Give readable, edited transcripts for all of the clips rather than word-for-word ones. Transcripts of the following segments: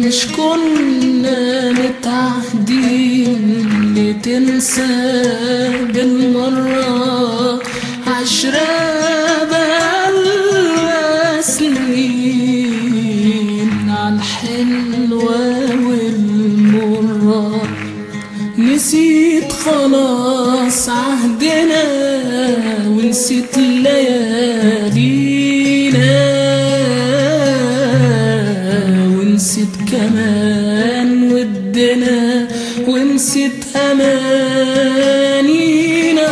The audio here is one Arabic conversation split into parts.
مش كنا متعهدين لتنسى بالمرة 10 بقالنا سنين عالحلوة والمرة. نسيت خلاص عهدنا ونسيت ليالينا ونسيت كمان ودنا ونسيت أمانينا.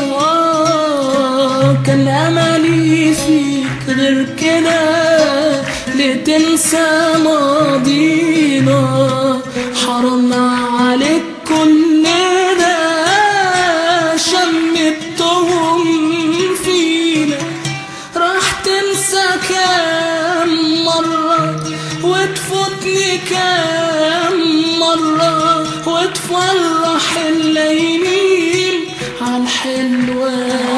كان أملي فيك غير كده لتنسى ماضينا. حرام عليك كل ده شمتهم فينا. راح تنسى كام مرة وتفوتني كام مرة وتفرح الليالي عالحلوة